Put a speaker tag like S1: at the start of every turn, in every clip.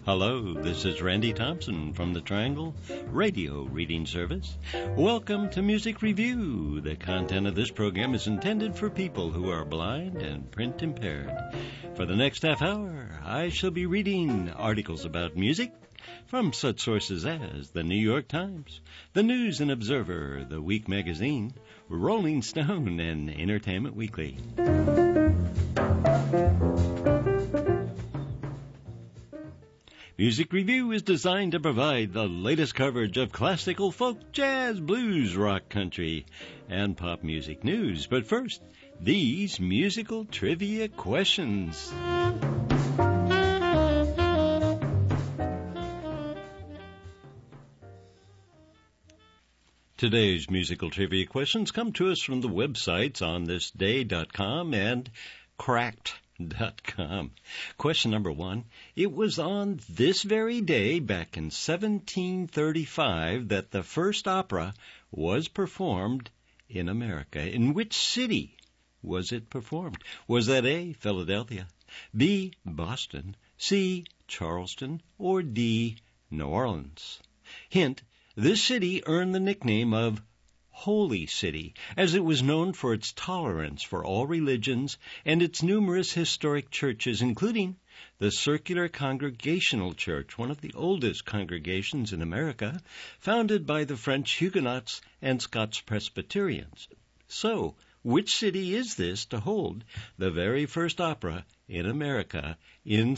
S1: Hello, this is Randy Thompson from the Triangle Radio Reading Service. Welcome to Music Review. The content of this program is intended for people who are blind and print impaired. For the next half hour, I shall be reading articles about music from such sources as the New York Times, the News and Observer, the Week Magazine, Rolling Stone, and Entertainment Weekly. Music Review is designed to provide the latest coverage of classical, folk, jazz, blues, rock, country, and pop music news. But first, these musical trivia questions. Today's musical trivia questions come to us from the websites onthisday.com and cracked.com. Question number 1. It was on this very day back in 1735 that the first opera was performed in America. In which city was it performed? Was that A, Philadelphia, B, Boston, C, Charleston, or D, New Orleans? Hint, this city earned the nickname of Holy City, as it was known for its tolerance for all religions and its numerous historic churches, including the Circular Congregational Church, one of the oldest congregations in America, founded by the French Huguenots and Scots Presbyterians. So, which city is this to hold the very first opera in America in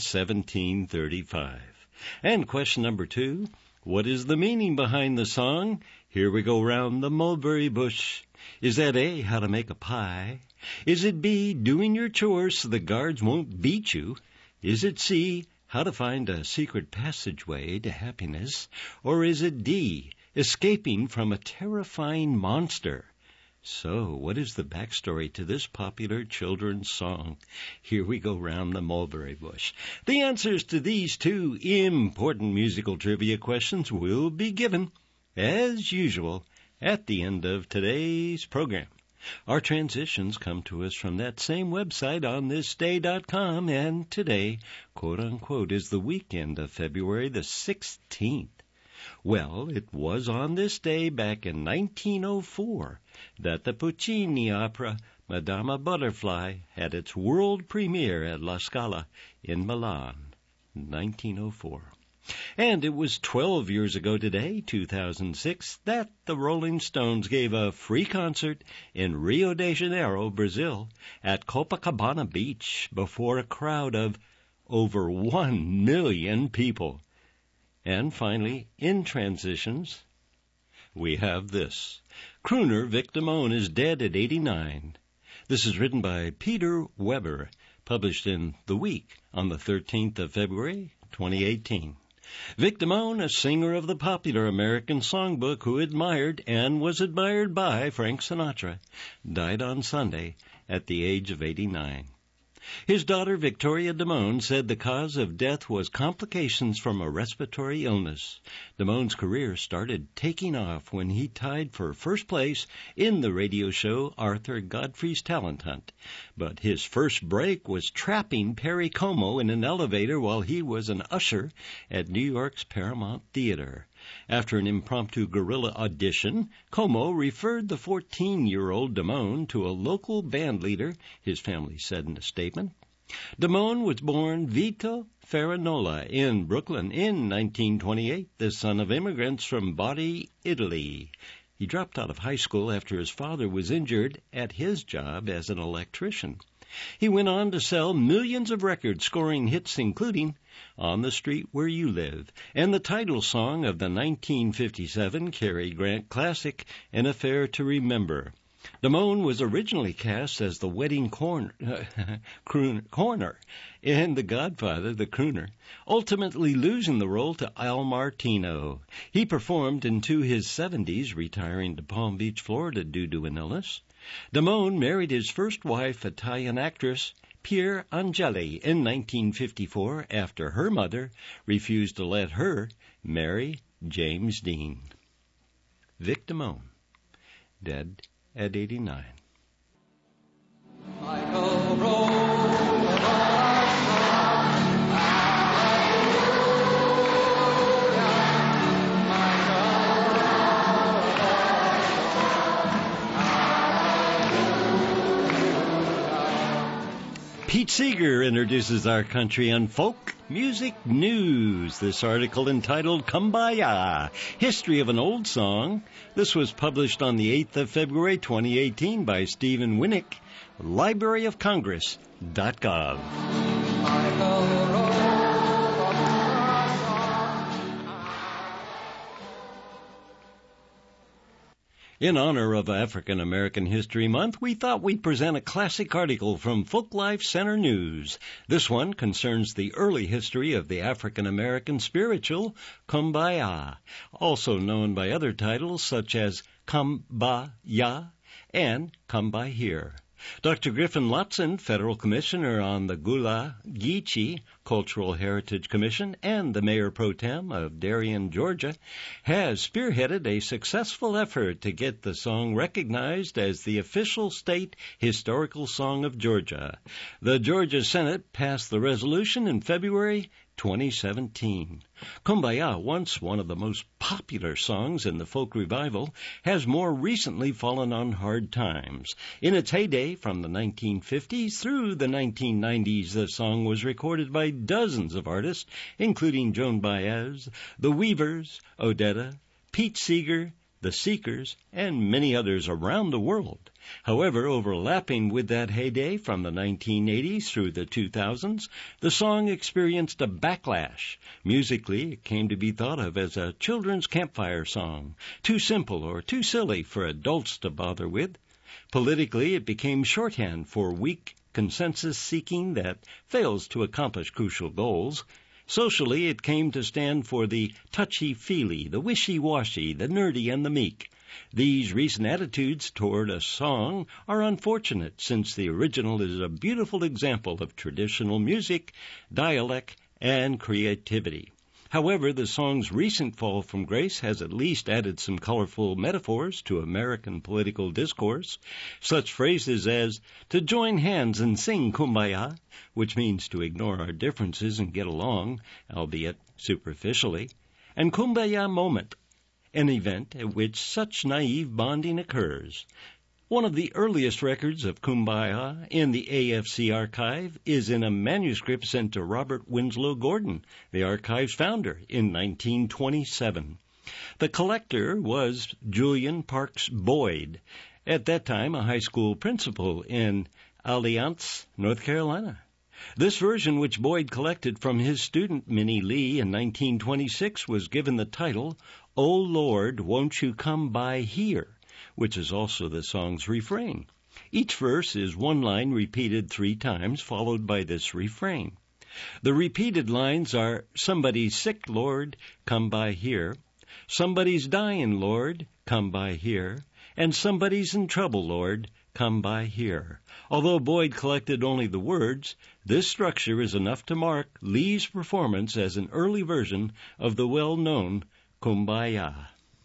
S1: 1735? And question number 2, what is the meaning behind the song, Here We Go Round the Mulberry Bush? Is that A, how to make a pie? Is it B, doing your chores so the guards won't beat you? Is it C, how to find a secret passageway to happiness? Or is it D, escaping from a terrifying monster? So, what is the backstory to this popular children's song, Here We Go Round the Mulberry Bush? The answers to these two important musical trivia questions will be given, as usual, at the end of today's program. Our transitions come to us from that same website, onthisday.com, and today, quote-unquote, is the weekend of February the 16th. Well, it was on this day back in 1904 that the Puccini opera Madama Butterfly had its world premiere at La Scala in Milan, 1904. And it was 12 years ago today, 2006, that the Rolling Stones gave a free concert in Rio de Janeiro, Brazil, at Copacabana Beach before a crowd of over 1 million people. And finally, in transitions, we have this. Crooner Vic Damone is dead at 89. This is written by Peter Weber, published in The Week on the 13th of February, 2018. Vic Damone, a singer of the popular American songbook who admired and was admired by Frank Sinatra, died on Sunday at the age of 89. His daughter, Victoria Damone, said the cause of death was complications from a respiratory illness. Damone's career started taking off when he tied for first place in the radio show Arthur Godfrey's Talent Hunt. But his first break was trapping Perry Como in an elevator while he was an usher at New York's Paramount Theater. After an impromptu guerrilla audition, Como referred the 14-year-old Damone to a local band leader, his family said in a statement. Damone was born Vito Ferranola in Brooklyn in 1928, the son of immigrants from Bari, Italy. He dropped out of high school after his father was injured at his job as an electrician. He went on to sell millions of records, scoring hits including On the Street Where You Live and the title song of the 1957 Cary Grant classic, An Affair to Remember. Damone was originally cast as the wedding corner in The Godfather, the crooner, ultimately losing the role to Al Martino. He performed into his 70s, retiring to Palm Beach, Florida due to an illness. Damone married his first wife, Italian actress Pier Angeli, in 1954 after her mother refused to let her marry James Dean. Vic Damone, dead at 89. Michael Pete Seeger introduces our country and folk music news. This article entitled Kumbaya, History of an Old Song. This was published on the 8th of February 2018 by Stephen Winnick, libraryofcongress.gov. In honor of African American History Month, we thought we'd present a classic article from Folklife Center News. This one concerns the early history of the African American spiritual Kumbaya, also known by other titles such as Kumbaya and Come By Here. Dr. Griffin Lotson, Federal Commissioner on the Gula Geechee Cultural Heritage Commission and the Mayor Pro Tem of Darien, Georgia, has spearheaded a successful effort to get the song recognized as the official state historical song of Georgia. The Georgia Senate passed the resolution in February 2017. Kumbaya, once one of the most popular songs in the folk revival, has more recently fallen on hard times. In its heyday from the 1950s through the 1990s, the song was recorded by dozens of artists, including Joan Baez, the Weavers, Odetta, Pete Seeger, the Seekers, and many others around the world. However, overlapping with that heyday from the 1980s through the 2000s, the song experienced a backlash. Musically, it came to be thought of as a children's campfire song, too simple or too silly for adults to bother with. Politically, it became shorthand for weak consensus seeking that fails to accomplish crucial goals. Socially, it came to stand for the touchy-feely, the wishy-washy, the nerdy, and the meek. These recent attitudes toward a song are unfortunate, since the original is a beautiful example of traditional music, dialect, and creativity. However, the song's recent fall from grace has at least added some colorful metaphors to American political discourse. Such phrases as, to join hands and sing Kumbaya, which means to ignore our differences and get along, albeit superficially, and Kumbaya moment, an event at which such naive bonding occurs. One of the earliest records of Kumbaya in the AFC archive is in a manuscript sent to Robert Winslow Gordon, the archive's founder, in 1927. The collector was Julian Parks Boyd, at that time a high school principal in Alliance, North Carolina. This version, which Boyd collected from his student Minnie Lee in 1926, was given the title, "O Lord, Won't You Come By Here?" which is also the song's refrain. Each verse is one line repeated 3 times, followed by this refrain. The repeated lines are, somebody's sick, Lord, come by here. Somebody's dying, Lord, come by here. And somebody's in trouble, Lord, come by here. Although Boyd collected only the words, this structure is enough to mark Lee's performance as an early version of the well-known Kumbaya.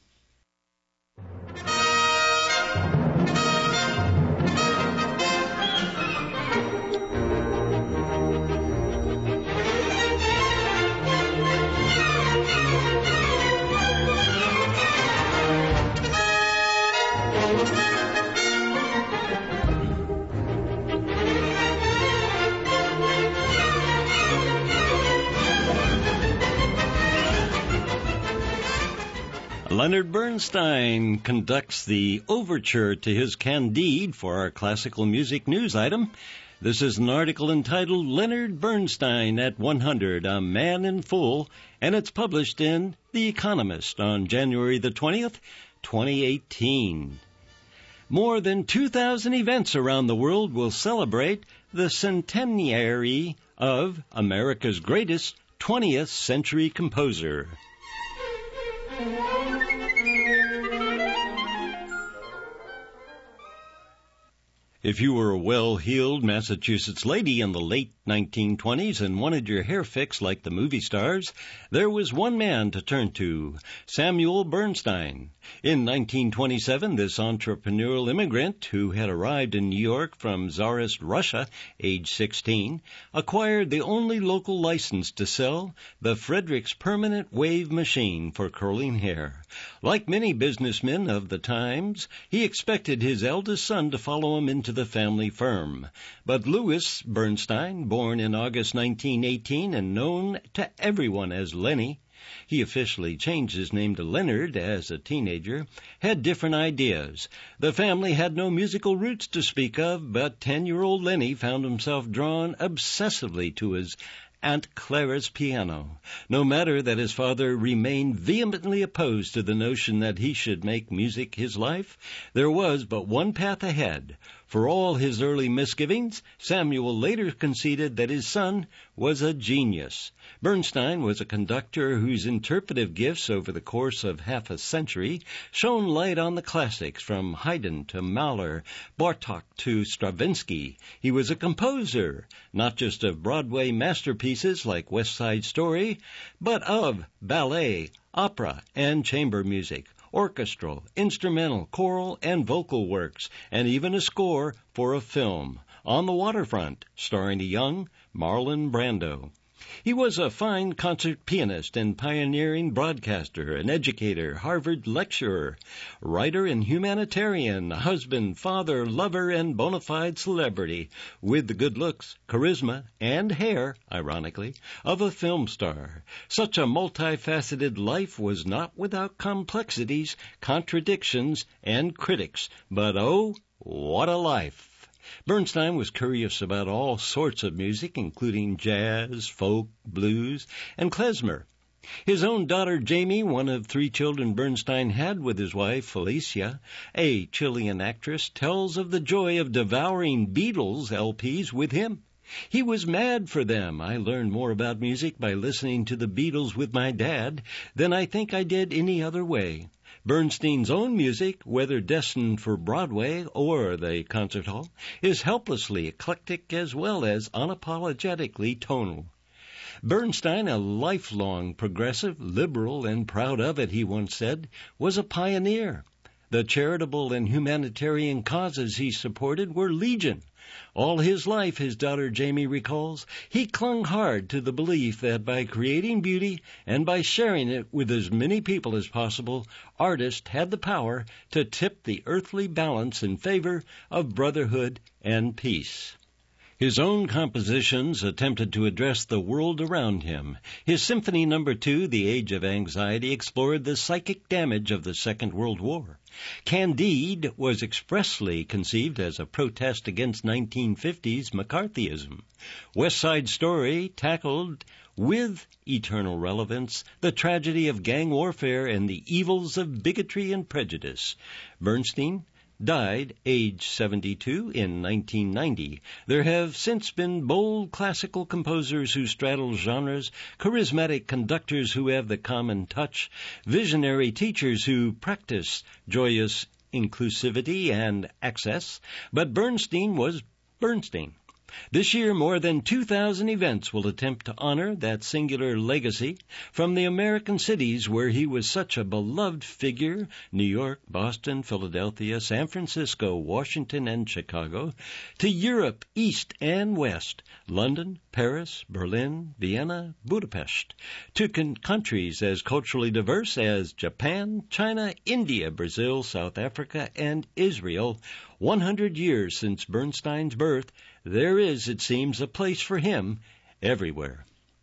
S1: Leonard Bernstein conducts the overture to his Candide for our classical music news item. This is an article entitled Leonard Bernstein at 100, A Man in Full, and it's published in The Economist on January the 20th, 2018. More than 2,000 events around the world will celebrate the centenary of America's greatest 20th century composer. If you were a well-heeled Massachusetts lady in the late 1920s and wanted your hair fixed like the movie stars, there was one man to turn to, Samuel Bernstein. In 1927, this entrepreneurial immigrant, who had arrived in New York from Tsarist Russia, age 16, acquired the only local license to sell the Fredericks Permanent Wave Machine for curling hair. Like many businessmen of the times, he expected his eldest son to follow him into the family firm. But Louis Bernstein, born in August 1918 and known to everyone as Lenny, he officially changed his name to Leonard as a teenager, had different ideas. The family had no musical roots to speak of, but 10-year-old Lenny found himself drawn obsessively to his Aunt Clara's piano, no matter that his father remained vehemently opposed to the notion that he should make music his life. There was but one path ahead. For all his early misgivings, Samuel later conceded that his son was a genius. Bernstein was a conductor whose interpretive gifts over the course of half a century shone light on the classics from Haydn to Mahler, Bartók to Stravinsky. He was a composer, not just of Broadway masterpieces like West Side Story, but of ballet, opera, and chamber music, orchestral, instrumental, choral, and vocal works, and even a score for a film, On the Waterfront, starring a young Marlon Brando. He was a fine concert pianist and pioneering broadcaster, an educator, Harvard lecturer, writer and humanitarian, husband, father, lover, and bona fide celebrity, with the good looks, charisma, and hair, ironically, of a film star. Such a multifaceted life was not without complexities, contradictions, and critics, but oh, what a life! Bernstein was curious about all sorts of music, including jazz, folk, blues, and klezmer. His own daughter, Jamie, one of 3 children Bernstein had with his wife, Felicia, a Chilean actress, tells of the joy of devouring Beatles LPs with him. He was mad for them. I learned more about music by listening to the Beatles with my dad than I think I did any other way. Bernstein's own music, whether destined for Broadway or the concert hall, is helplessly eclectic as well as unapologetically tonal. Bernstein, a lifelong progressive, liberal, and proud of it, he once said, was a pioneer. The charitable and humanitarian causes he supported were legion. All his life, his daughter Jamie recalls, he clung hard to the belief that by creating beauty and by sharing it with as many people as possible, artists had the power to tip the earthly balance in favor of brotherhood and peace. His own compositions attempted to address the world around him. His Symphony No. 2, The Age of Anxiety, explored the psychic damage of the Second World War. Candide was expressly conceived as a protest against 1950s McCarthyism. West Side Story tackled, with eternal relevance, the tragedy of gang warfare and the evils of bigotry and prejudice. Bernstein died age 72 in 1990. There have since been bold classical composers who straddle genres, charismatic conductors who have the common touch, visionary teachers who practice joyous inclusivity and access, but Bernstein was Bernstein. This year, more than 2,000 events will attempt to honor that singular legacy from the American cities where he was such a beloved figure, New York, Boston, Philadelphia, San Francisco, Washington, and Chicago, to Europe, East and West, London, Paris, Berlin, Vienna, Budapest, to countries as culturally diverse as Japan, China, India, Brazil, South Africa, and Israel. 100 years since Bernstein's birth, there is, it seems, a place for him everywhere.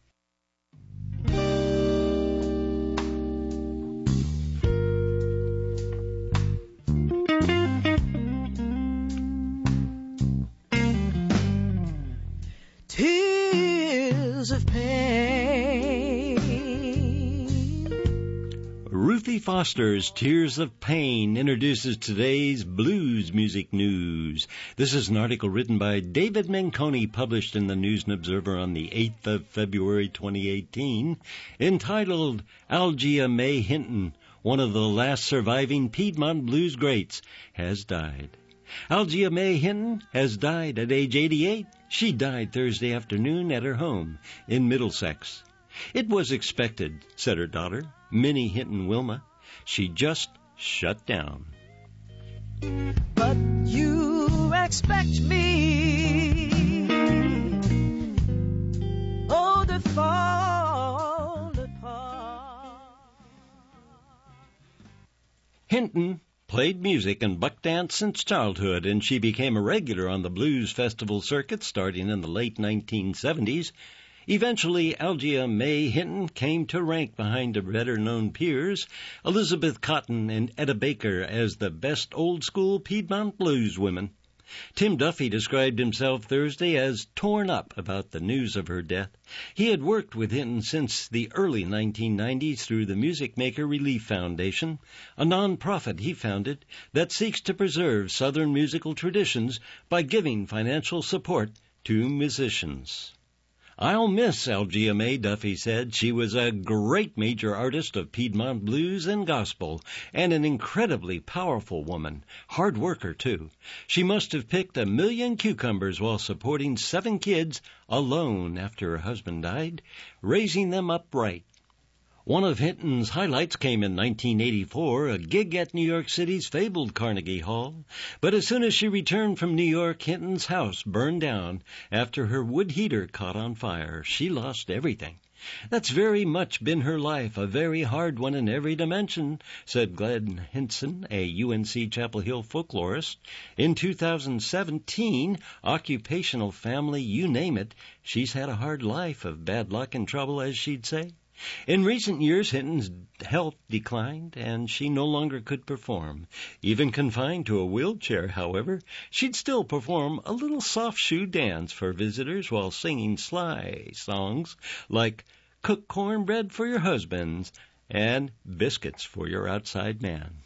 S2: Tears of pain.
S1: Ruthie Foster's Tears of Pain introduces today's blues music news. This is an article written by David Menconi, published in the News and Observer on the 8th of February 2018, entitled Algia May Hinton, one of the last surviving Piedmont blues greats, has died. Algia May Hinton has died at age 88. She died Thursday afternoon at her home in Middlesex. It was expected, said her daughter, Minnie Hinton Wilma. She just shut down.
S2: But you expect me, oh, to fall apart.
S1: Hinton played music and buck dance since childhood, and she became a regular on the blues festival circuit starting in the late 1970s. Eventually, Algia Mae Hinton came to rank behind her better-known peers, Elizabeth Cotten and Etta Baker, as the best old-school Piedmont blues women. Tim Duffy described himself Thursday as torn up about the news of her death. He had worked with Hinton since the early 1990s through the Music Maker Relief Foundation, a nonprofit he founded that seeks to preserve Southern musical traditions by giving financial support to musicians. "I'll miss Algia Mae," Duffy said. "She was a great major artist of Piedmont blues and gospel, and an incredibly powerful woman. Hard worker, too. She must have picked 1,000,000 cucumbers while supporting 7 kids alone after her husband died, raising them upright." One of Hinton's highlights came in 1984, a gig at New York City's fabled Carnegie Hall. But as soon as she returned from New York, Hinton's house burned down after her wood heater caught on fire. She lost everything. "That's very much been her life, a very hard one in every dimension," said Glenn Hinson, a UNC Chapel Hill folklorist. In 2017, occupational, family, you name it, she's had a hard life of bad luck and trouble, as she'd say. In recent years, Hinton's health declined, and she no longer could perform. Even confined to a wheelchair, however, she'd still perform a little soft shoe dance for visitors while singing sly songs like "Cook Cornbread for Your Husbands" and "Biscuits for Your Outside Man."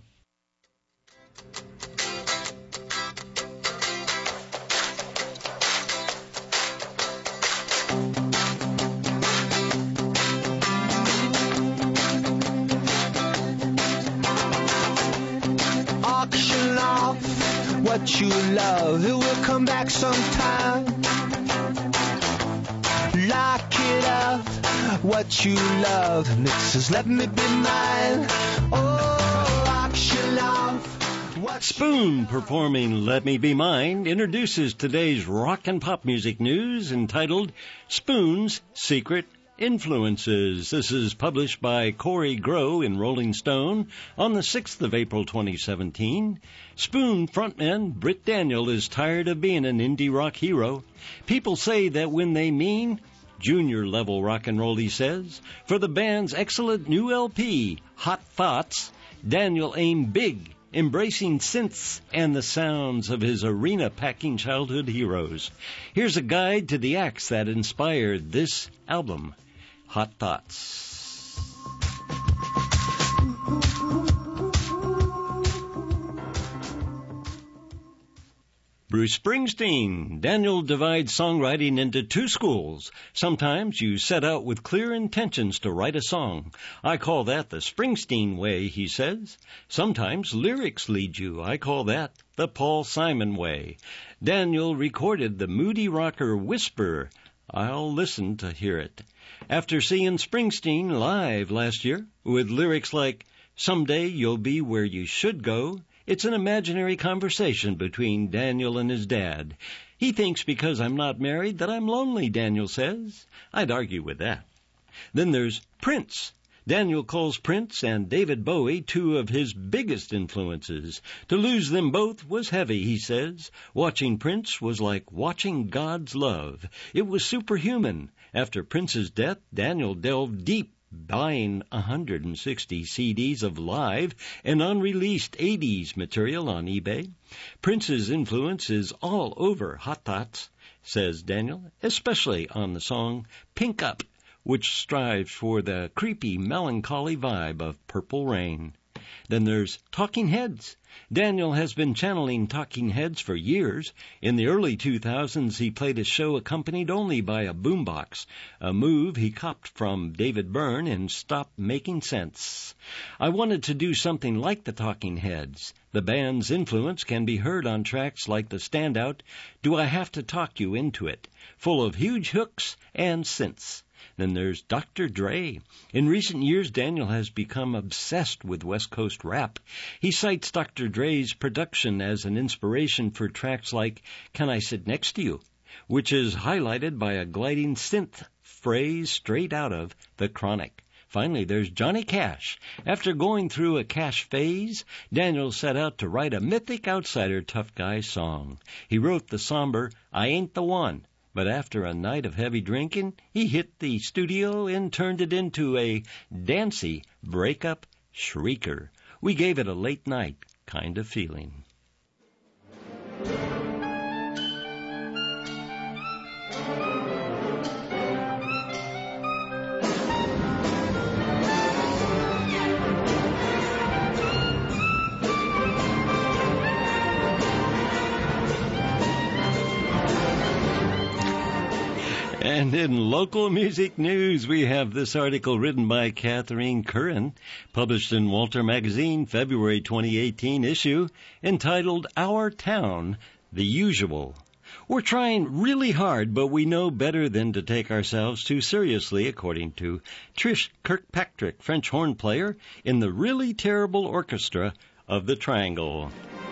S3: What you love, it will come back sometime. Lock it up, what you love, mixes, let me be mine. Oh, auction off.
S1: Spoon, performing "Let Me Be Mine," introduces today's rock and pop music news entitled Spoon's Secret Influences. This is published by Corey Grow in Rolling Stone on the 6th of April 2017. Spoon frontman Britt Daniel is tired of being an indie rock hero. People say that when they mean junior-level rock and roll, he says. For the band's excellent new LP, Hot Thoughts, Daniel aimed big, embracing synths and the sounds of his arena-packing childhood heroes. Here's a guide to the acts that inspired this album, Hot Thoughts. Bruce Springsteen. Daniel divides songwriting into 2 schools. Sometimes you set out with clear intentions to write a song. I call that the Springsteen way, he says. Sometimes lyrics lead you. I call that the Paul Simon way. Daniel recorded the moody rocker Whisper. I'll listen to hear it. After seeing Springsteen live last year with lyrics like, "Someday you'll be where you should go," it's an imaginary conversation between Daniel and his dad. He thinks because I'm not married that I'm lonely, Daniel says. I'd argue with that. Then there's Prince. Daniel calls Prince and David Bowie 2 of his biggest influences. To lose them both was heavy, he says. Watching Prince was like watching God's love. It was superhuman. After Prince's death, Daniel delved deep, buying 160 CDs of live and unreleased 80s material on eBay. Prince's influence is all over Hot Thoughts, says Daniel, especially on the song Pink Up, which strives for the creepy, melancholy vibe of Purple Rain. Then there's Talking Heads. Daniel has been channeling Talking Heads for years. In the early 2000s, he played a show accompanied only by a boombox, a move he copied from David Byrne and Stopped Making Sense. I wanted to do something like the Talking Heads. The band's influence can be heard on tracks like the standout Do I Have to Talk You Into It, full of huge hooks and synths. Then there's Dr. Dre. In recent years, Daniel has become obsessed with West Coast rap. He cites Dr. Dre's production as an inspiration for tracks like Can I Sit Next to You, which is highlighted by a gliding synth phrase straight out of The Chronic. Finally, there's Johnny Cash. After going through a Cash phase, Daniel set out to write a mythic outsider tough guy song. He wrote the somber I Ain't the One, but after a night of heavy drinking, he hit the studio and turned it into a dancey breakup shrieker. We gave it a late night kind of feeling. And in local music news, we have this article written by Catherine Curran, published in Walter Magazine, February 2018 issue, entitled Our Town, The Usual. We're trying really hard, but we know better than to take ourselves too seriously, according to Trish Kirkpatrick, French horn player in the Really Terrible Orchestra of the Triangle.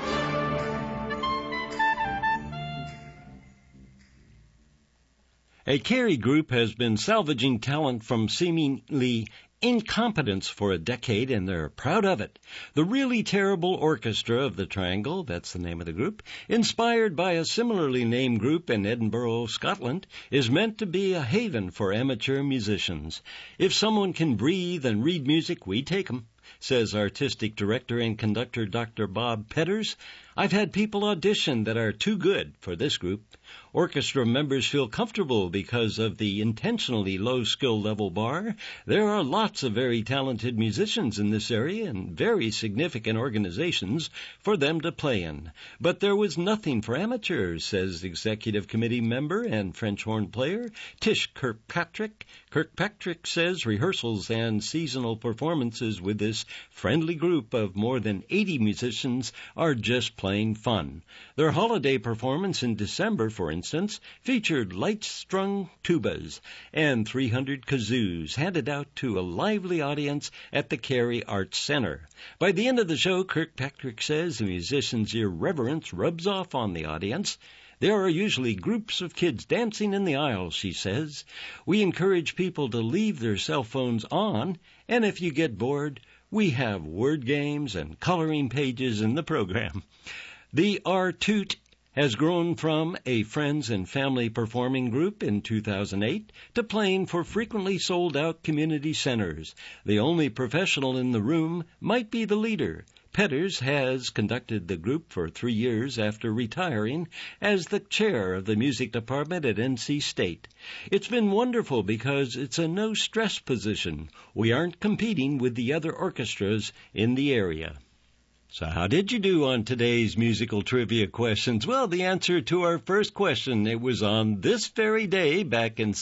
S1: A Carey group has been salvaging talent from seemingly incompetence for a decade, and they're proud of it. The Really Terrible Orchestra of the Triangle, that's the name of the group, inspired by a similarly named group in Edinburgh, Scotland, is meant to be a haven for amateur musicians. If someone can breathe and read music, we take 'em, says artistic director and conductor Dr. Bob Petters. I've had people audition that are too good for this group. Orchestra members feel comfortable because of the intentionally low skill level bar. There are lots of very talented musicians in this area and very significant organizations for them to play in. But there was nothing for amateurs, says executive committee member and French horn player Tish Kirkpatrick. Kirkpatrick says rehearsals and seasonal performances with this friendly group of more than 80 musicians are just plain fun. Their holiday performance in December, for instance, featured light-strung tubas and 300 kazoos handed out to a lively audience at the Carey Arts Center. By the end of the show, Kirkpatrick says the musicians' irreverence rubs off on the audience. There are usually groups of kids dancing in the aisles, she says. We encourage people to leave their cell phones on, and if you get bored, we have word games and coloring pages in the program. The Artoot has grown from a friends and family performing group in 2008 to playing for frequently sold-out community centers. The only professional in the room might be the leader. Petters has conducted the group for 3 years after retiring as the chair of the music department at NC State. It's been wonderful because it's a no-stress position. We aren't competing with the other orchestras in the area. So how did you do on today's musical trivia questions? Well, the answer to our first question, it was on this very day back in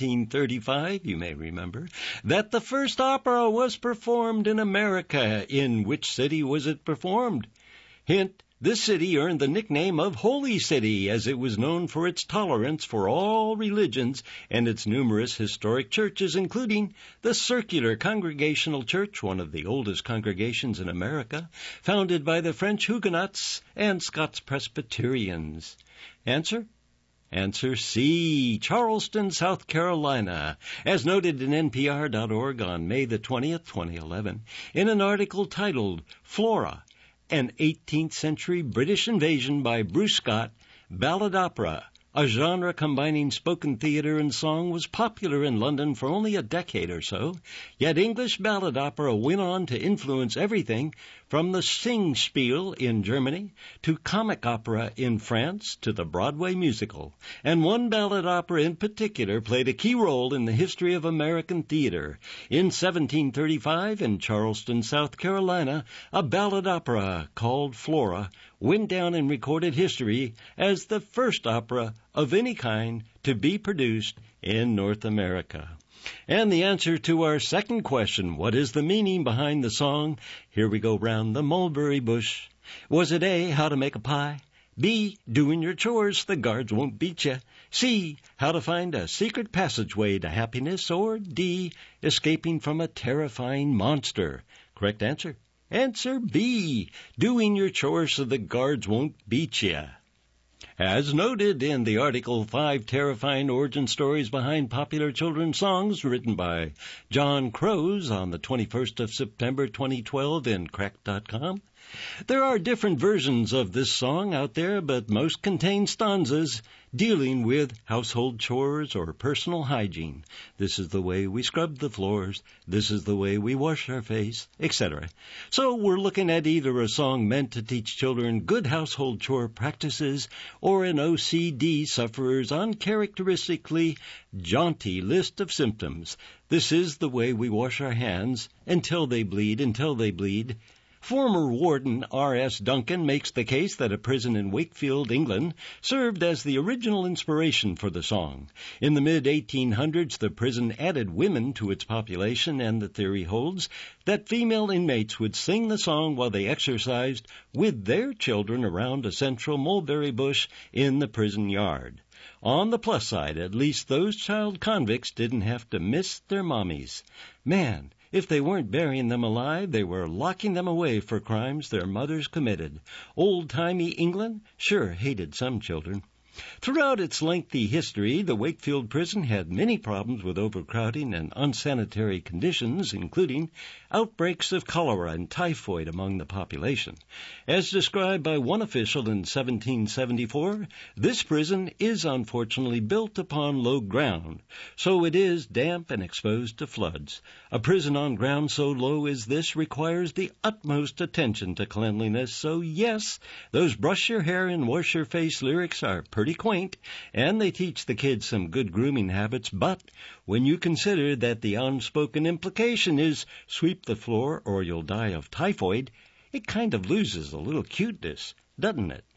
S1: 1735, you may remember, that the first opera was performed in America. In which city was it performed? Hint, this city earned the nickname of Holy City, as it was known for its tolerance for all religions and its numerous historic churches, including the Circular Congregational Church, one of the oldest congregations in America, founded by the French Huguenots and Scots Presbyterians. Answer? Answer C, Charleston, South Carolina. As noted in NPR.org on May the 20th, 2011, in an article titled Flora, an 18th century British invasion by Bruce Scott, ballad opera, a genre combining spoken theater and song, was popular in London for only a decade or so, yet English ballad opera went on to influence everything from the Singspiel in Germany to comic opera in France to the Broadway musical. And one ballad opera in particular played a key role in the history of American theater. In 1735, in Charleston, South Carolina, a ballad opera called Flora went down in recorded history as the first opera of any kind to be produced in North America. And the answer to our second question, what is the meaning behind the song, Here We Go Round the Mulberry Bush? Was it A, how to make a pie? B, doing your chores, the guards won't beat you? C, how to find a secret passageway to happiness? Or D, escaping from a terrifying monster? Correct answer? Answer B, doing your chores so the guards won't beat you. As noted in the article 5 Terrifying Origin Stories Behind Popular Children's Songs, written by John Crows on the 21st of September 2012 in Cracked.com, there are different versions of this song out there, but most contain stanzas dealing with household chores or personal hygiene. This is the way we scrub the floors. This is the way we wash our face, etc. So we're looking at either a song meant to teach children good household chore practices or an OCD sufferer's uncharacteristically jaunty list of symptoms. This is the way we wash our hands until they bleed. Former warden R.S. Duncan makes the case that a prison in Wakefield, England, served as the original inspiration for the song. In the mid-1800s, the prison added women to its population, and the theory holds that female inmates would sing the song while they exercised with their children around a central mulberry bush in the prison yard. On the plus side, at least those child convicts didn't have to miss their mommies. Man, if they weren't burying them alive, they were locking them away for crimes their mothers committed. Old-timey England sure hated some children. Throughout its lengthy history, the Wakefield prison had many problems with overcrowding and unsanitary conditions, including outbreaks of cholera and typhoid among the population. As described by one official in 1774, this prison is unfortunately built upon low ground, so it is damp and exposed to floods. A prison on ground so low as this requires the utmost attention to cleanliness, so yes, those brush your hair and wash your face lyrics are pretty quaint, and they teach the kids some good grooming habits, but when you consider that the unspoken implication is sweep the floor or you'll die of typhoid, it kind of loses a little cuteness, doesn't it?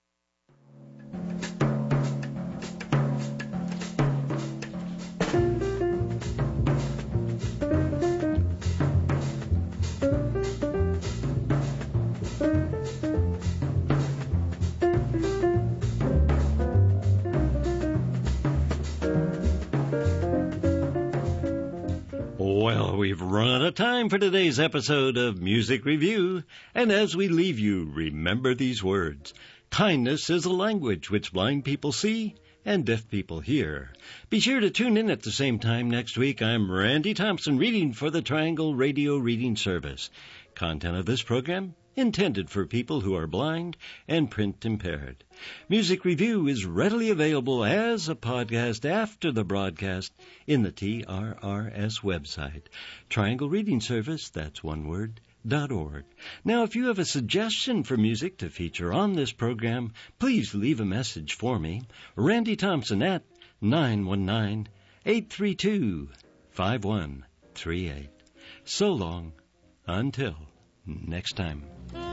S1: Well, we've run out of time for today's episode of Music Review, and as we leave you, remember these words. Kindness is a language which blind people see and deaf people hear. Be sure to tune in at the same time next week. I'm Randy Thompson reading for the Triangle Radio Reading Service. Content of this program intended for people who are blind and print impaired. Music Review is readily available as a podcast after the broadcast in the TRRS website. Triangle Reading Service, that's one word, .org. Now, if you have a suggestion for music to feature on this program, please leave a message for me. Randy Thompson at 919-832-5138. So long, until next time.